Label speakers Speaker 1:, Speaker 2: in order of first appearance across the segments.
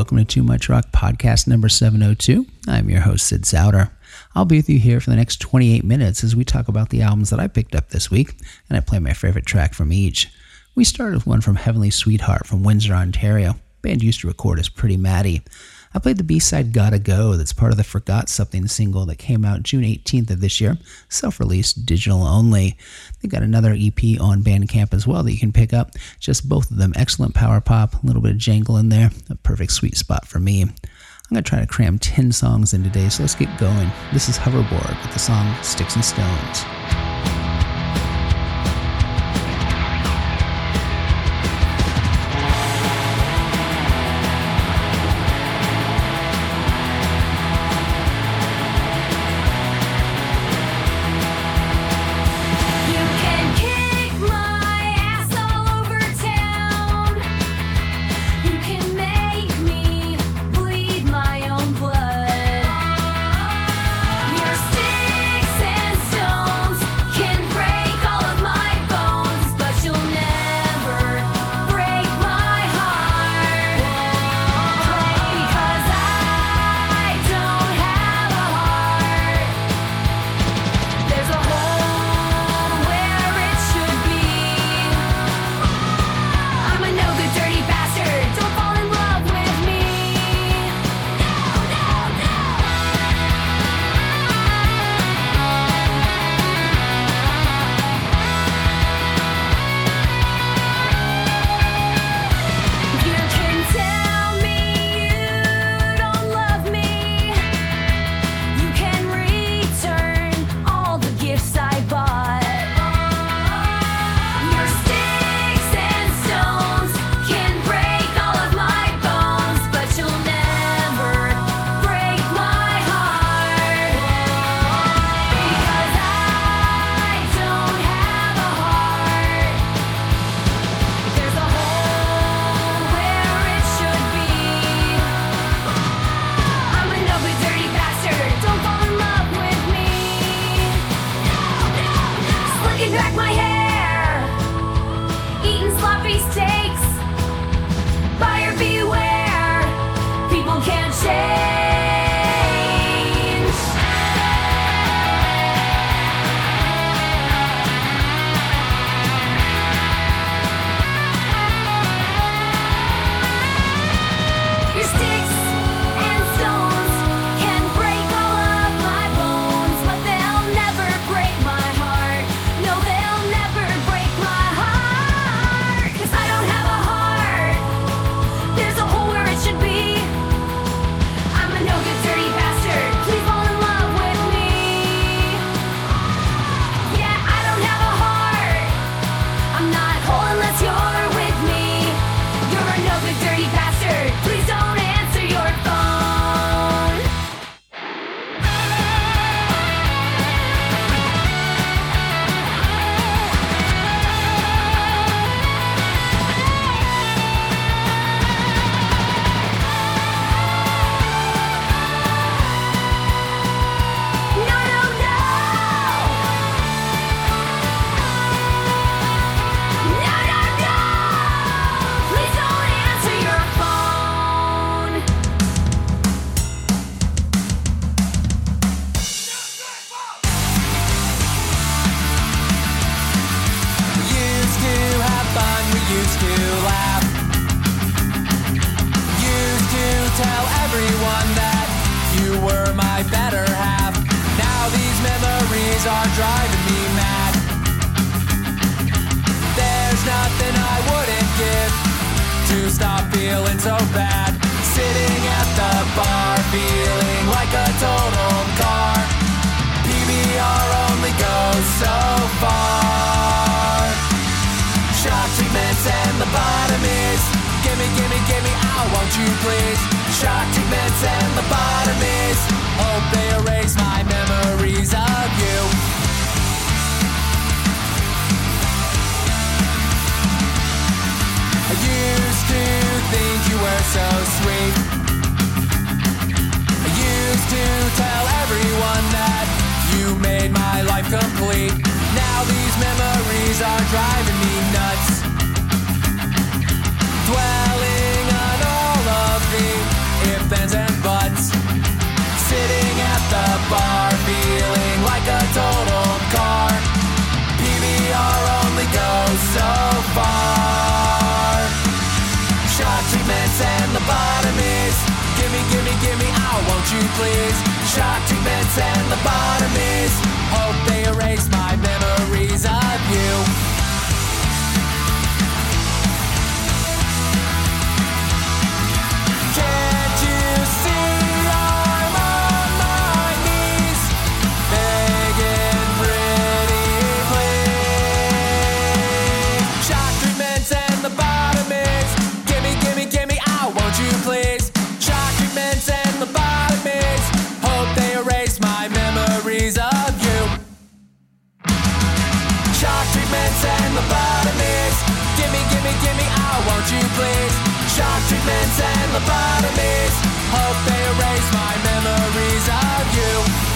Speaker 1: welcome to Too Much Rock podcast number 702. I'm your host, Sid Souter. I'll be with you here for the next 28 minutes as we talk about the albums that I picked up this week, and I play my favorite track from each. We started with one from Heavenly Sweetheart from Windsor, Ontario. The band used to record as Pretty Maddie. I played the B-side Gotta Go that's part of the Forgot Something single that came out June 18th of this year, self-released, digital only. They got another EP on Bandcamp as well that you can pick up. Just both of them, excellent power pop, a little bit of jangle in there, a perfect sweet spot for me. I'm going to try to cram 10 songs in today, so let's get going. This is Hoverboard with the song Sticks and Stones.
Speaker 2: Complete. Now these memories are driving me nuts. Dwelling on all of the the bar, feeling like a total car. PBR only goes so far. Shock treatments and lobotomies. Gimme, gimme, gimme, oh, won't you please? Shock treatments and lobotomies. Hope they erase my memories of you. Can't you see I'm on my knees, begging pretty please? Shock treatments and lobotomies. Gimme, gimme, gimme, oh, won't you please? Shock treatments and lobotomies. Hope they erase my memories of you. Shock treatments and lobotomies. Gimme, gimme, gimme, oh, won't you please? Shock treatments and lobotomies. Hope they erase my memories of you.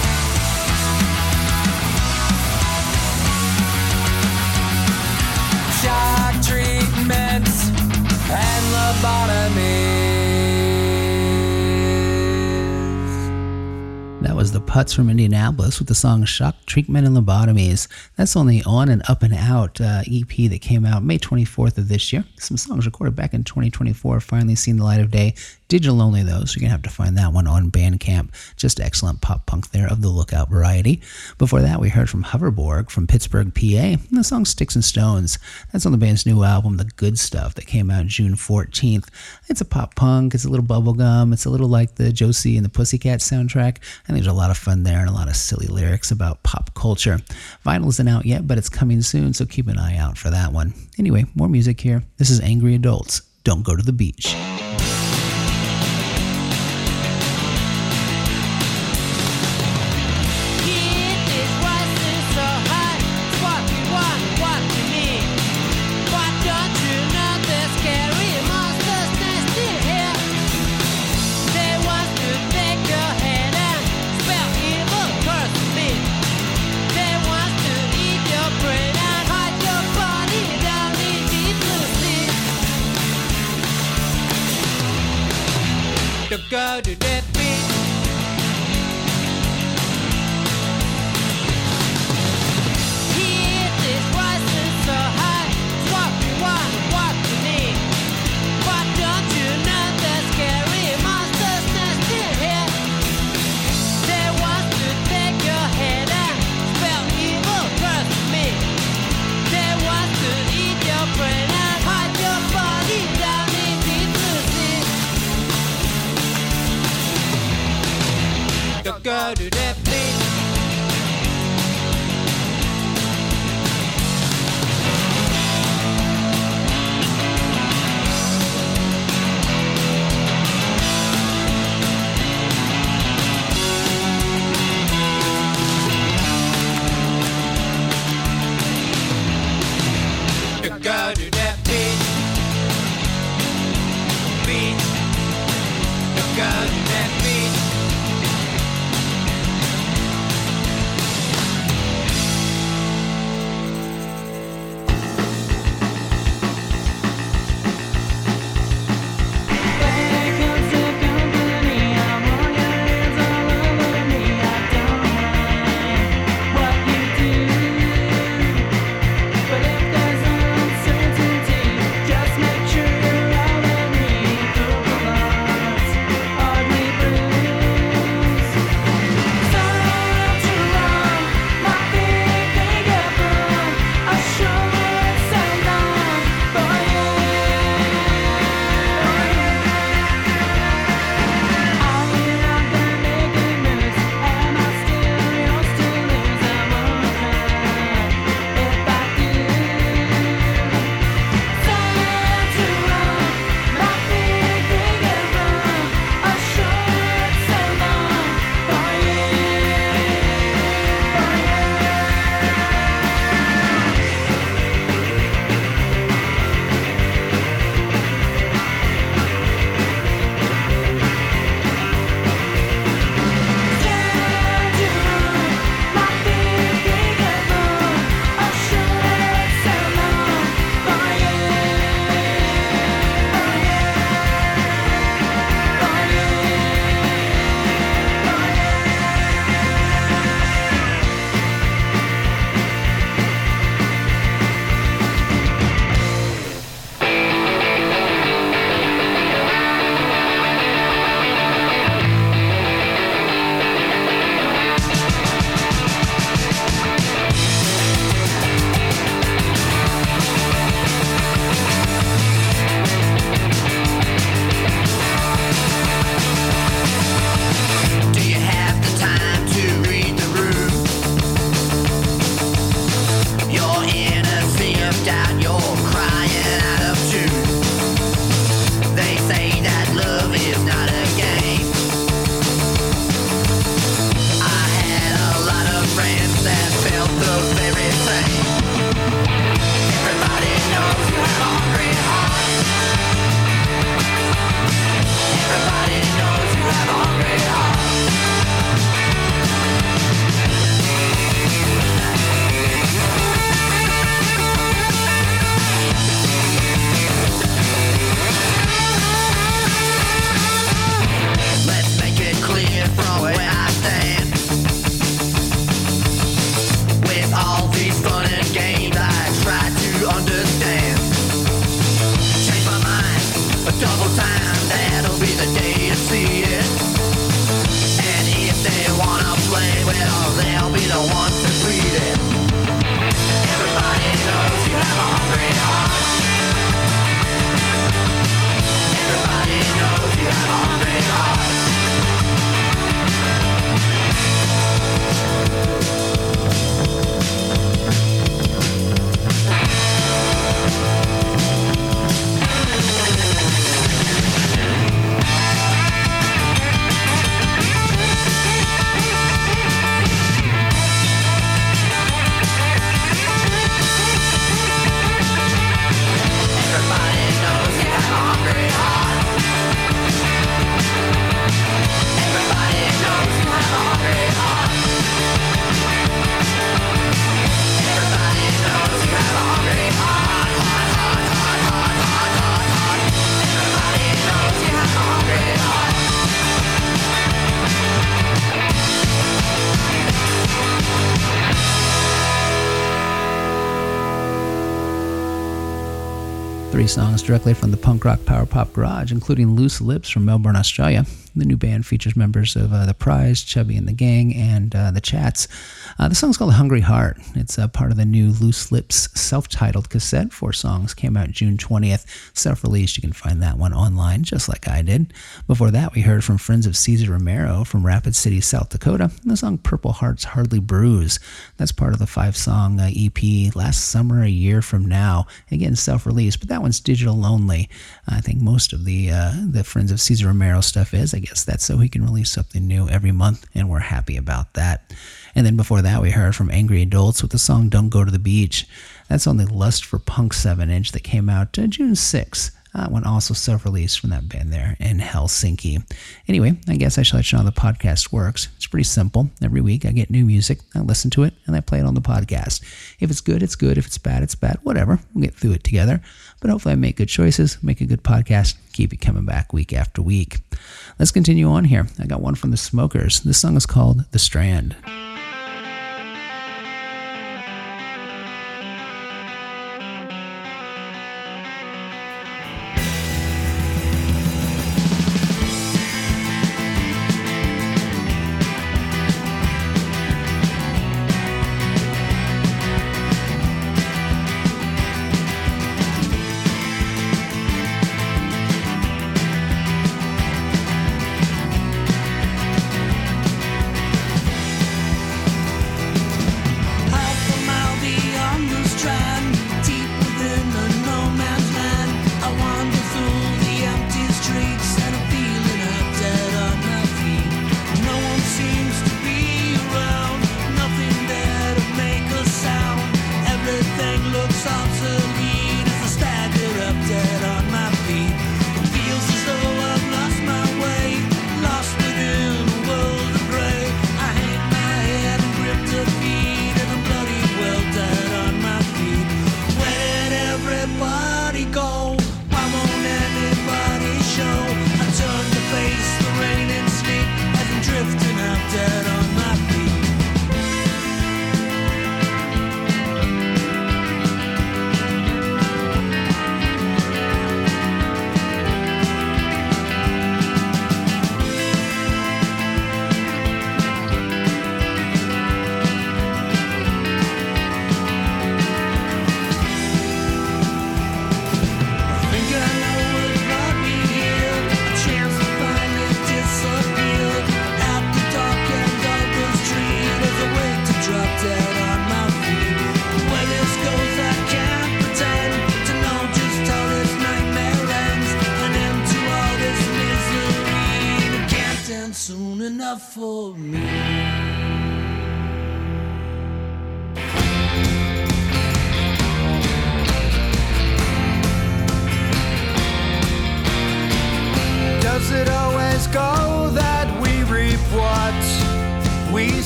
Speaker 2: Shock treatments and lobotomies.
Speaker 1: That was the Putz from Indianapolis with the song Shock Treatment and Lobotomies. That's on the On and Up and Out EP that came out May 24th of this year. Some songs recorded back in 2024 finally seen the light of day. Digital only though, so you're going to have to find that one on Bandcamp. Just excellent pop punk there of the Lookout variety. Before that, we heard from Hoverborg from Pittsburgh, PA, and the song Sticks and Stones. That's on the band's new album, The Good Stuff, that came out June 14th. It's a pop punk, it's a little bubblegum, it's a little like the Josie and the Pussycats soundtrack. I think there's a lot of fun there and a lot of silly lyrics about pop culture. Vinyl isn't out yet, but it's coming soon, so keep an eye out for that one. Anyway, more music here. This is Angry Adults. Don't Go to the Beach.
Speaker 2: Go to that beach. Heat is rising so high, it's what we want and what we need. But don't you know the scary monsters nest in here? They want to take your head and spell evil curse to me. They want to eat your brain and hide your body down in deep blue sea. Go to that beach. Go to that beach. Beach. Go to that beach. flame. Everybody knows you have a hungry heart. Everybody knows you have a hungry heart. Let's make it clear from where I stand. With all these fun and games I try to understand. Change my mind a double time, that'll be the day to see it. And if they wanna play, well, they'll be the ones to treat it. Everybody knows you have a hungry heart. Everybody knows you have a hungry heart. Everybody knows you have a hungry heart. Everybody knows you have a hungry heart. Everybody knows you have a hungry heart. Everybody knows you have a hungry heart.
Speaker 1: 3 songs directly from the punk rock power pop garage, including Loose Lips from Melbourne, Australia. The new band features members of The Prize, Chubby and the Gang, and The Chats. The song's called Hungry Heart. It's part of the new Loose Lips self-titled cassette. 4 songs came out June 20th, self-released. You can find that one online, just like I did. Before that, we heard from Friends of Cesar Romero from Rapid City, South Dakota, and the song Purple Hearts Hardly Bruise. That's part of the 5-song EP, Last Summer, A Year From Now. Again, self-released, but that one's digital only. I think most of the Friends of Cesar Romero stuff is. I guess that's so he can release something new every month, and we're happy about that. And then before that, we heard from Angry Adults with the song Don't Go to the Beach. That's on the Lust for Punk 7-inch that came out June 6th. That one also self-released from that band there in Helsinki. Anyway, I guess I should let you know how the podcast works. It's pretty simple. Every week I get new music, I listen to it, and I play it on the podcast. If it's good, it's good. If it's bad, it's bad. Whatever. We'll get through it together. But hopefully I make good choices, make a good podcast, keep it coming back week after week. Let's continue on here. I got one from the Smokers. This song is called The Strand.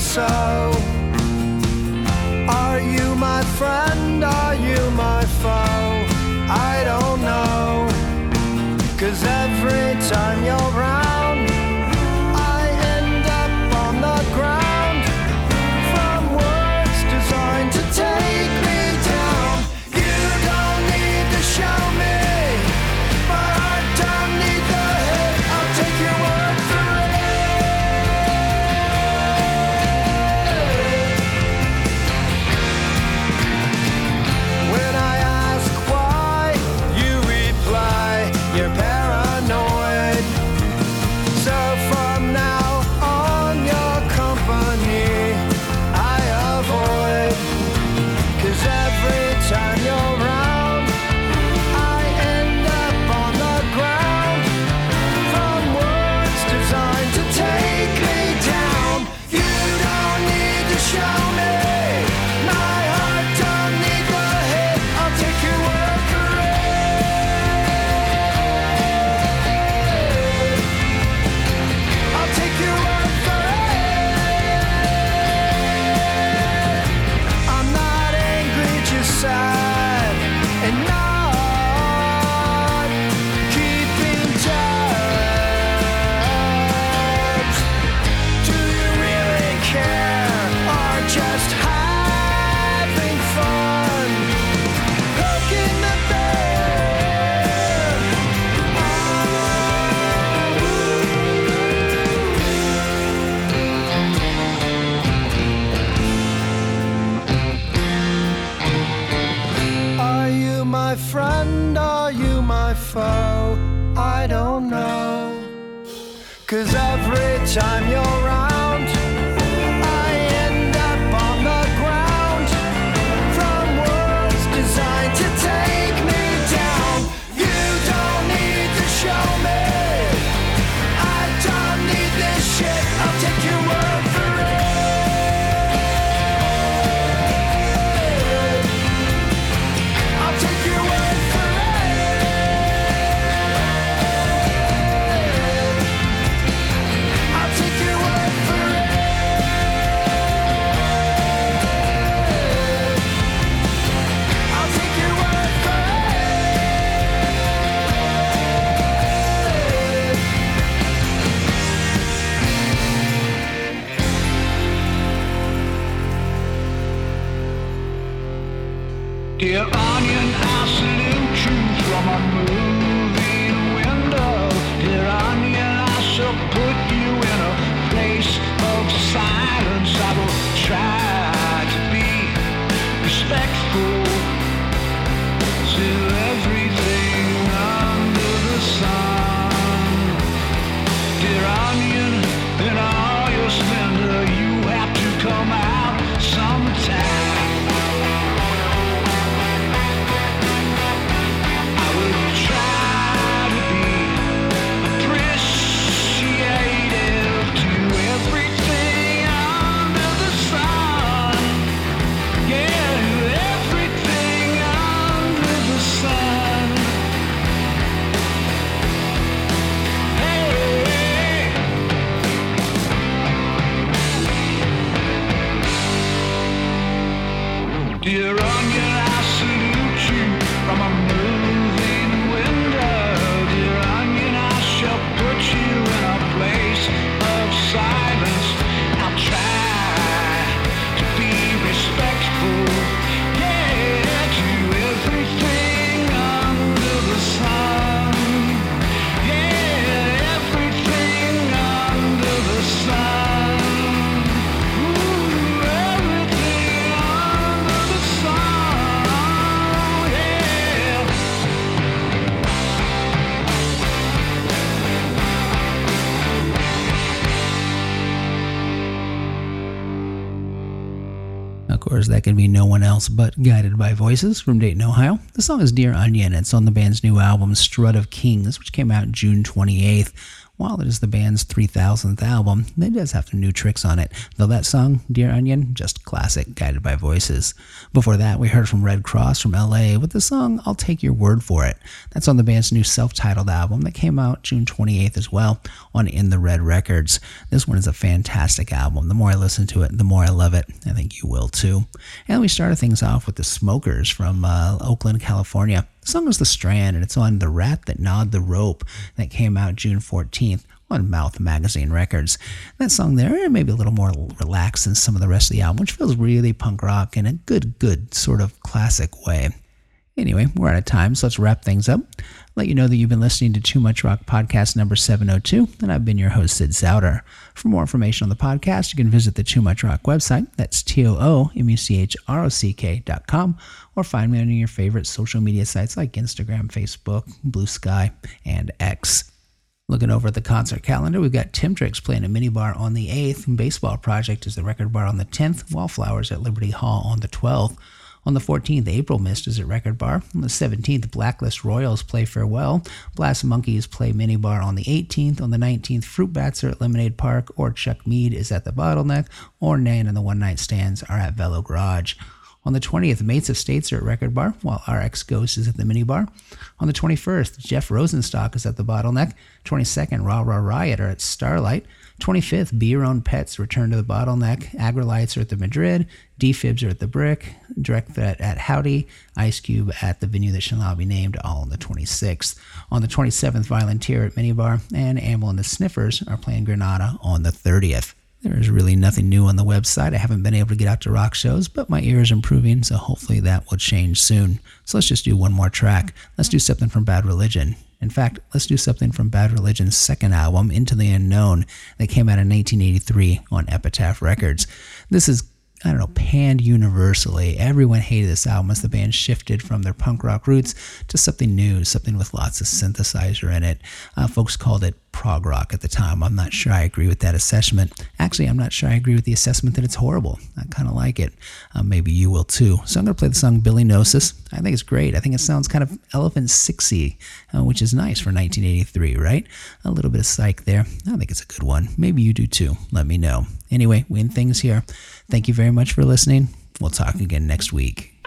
Speaker 3: so? Are you my friend? Are you my foe? I don't know. 'Cause every time you're around, I end up on the ground. From words designed to take me down. You don't need to show me. My heart don't need the hit. I'll take your word for it. When I ask why, you reply, you're paranoid. So from now on, your company I avoid. 'Cause every time you're around, I end up on the ground. From words designed to take me down. You don't need to show me. My heart don't need the hit. I'll take your word for it. I'll take your word for it. I'm not angry, just sad and not keeping tabs. Do you really care or just having fun? Hooking the bear. Are you my friend? Are you my foe? I don't know. 'Cause every time you're around, I end up on the ground. From words designed to take me down. You don't need to show me. I don't need this shit. I'll take your word for it. I'll take your word for it. I'll take your word for it. I'll take your word for it.
Speaker 4: Dear onion, I salute you from a moving window. Dear onion, I shall put you in a place of silence. I will try to be respectful to everything under the sun. Dear onion, in all your splendor, you have to come out sometime. I will try to be appreciative to everything under the sun. Yeah, everything under the sun. Hey. Dear onion, I salute you from a moving window. Dear onion, I shall put you in a place of silence. I'll try to be respectful, yeah, to everything under the sun. Yeah, everything under the sun. Ooh, everything under the sun, yeah.
Speaker 1: Of course, that can be no one else but Guided by Voices from Dayton, Ohio. The song is Dear Onion. It's on the band's new album, Strut of Kings, which came out June 28th. While it is the band's 3,000th album, it does have some new tricks on it, though that song, Dear Onion, just classic, guided by voices. Before that, we heard from Red Cross from LA with the song I'll Take Your Word For It. That's on the band's new self-titled album that came out June 28th as well on In the Red Records. This one is a fantastic album. The more I listen to it, the more I love it. I think you will too. And we started things off with the Smokers from Oakland, California. The song is The Strand, and it's on The Rat That Gnawed the Rope that came out June 14th on Mouth Magazine Records. That song there may be a little more relaxed than some of the rest of the album, which feels really punk rock in a good sort of classic way. Anyway, we're out of time, so let's wrap things up. Let you know that you've been listening to Too Much Rock Podcast number 702, and I've been your host, Sid Zauder. For more information on the podcast, you can visit the Too Much Rock website, that's TOOMUCHROCK.com, or find me on your favorite social media sites like Instagram, Facebook, Blue Sky, and X. Looking over at the concert calendar, we've got Timtrix playing a minibar on the 8th, Baseball Project is the record bar on the 10th, Wallflowers at Liberty Hall on the 12th. On the 14th, April Mist is at Record Bar. On the 17th, Blacklist Royals play Farewell. Blast Monkeys play Minibar on the 18th. On the 19th, Fruit Bats are at Lemonade Park, or Chuck Mead is at the Bottleneck, or Nan and the One Night Stands are at Velo Garage. On the 20th, Mates of States are at Record Bar, while RX Ghost is at the Minibar. On the 21st, Jeff Rosenstock is at the Bottleneck. 22nd, Rah Rah Riot are at Starlight. 25th, Be Your Own Pets return to the Bottleneck. Agrolites are at the Madrid. D-Fibs are at the Brick. Direct Threat at Howdy. Ice Cube at the venue that shall not be named, all on the 26th. On the 27th, Volunteer at Minibar. And Amble and the Sniffers are playing Granada on the 30th. There is really nothing new on the website. I haven't been able to get out to rock shows, but my ear is improving, so hopefully that will change soon. So let's just do one more track. Let's do something from Bad Religion. In fact, let's do something from Bad Religion's second album, Into the Unknown, that came out in 1983 on Epitaph Records. This is, panned universally. Everyone hated this album as the band shifted from their punk rock roots to something new, something with lots of synthesizer in it. Folks called it prog rock at the time. I'm not sure I agree with that assessment. Actually, I'm not sure I agree with the assessment that it's horrible. I kind of like it. Maybe you will too. So I'm going to play the song Billy Gnosis. I think it's great. I think it sounds kind of Elephant Sixy, which is nice for 1983, right? A little bit of psych there. I think it's a good one. Maybe you do too. Let me know. Anyway, we end things here. Thank you very much for listening. We'll talk again next week.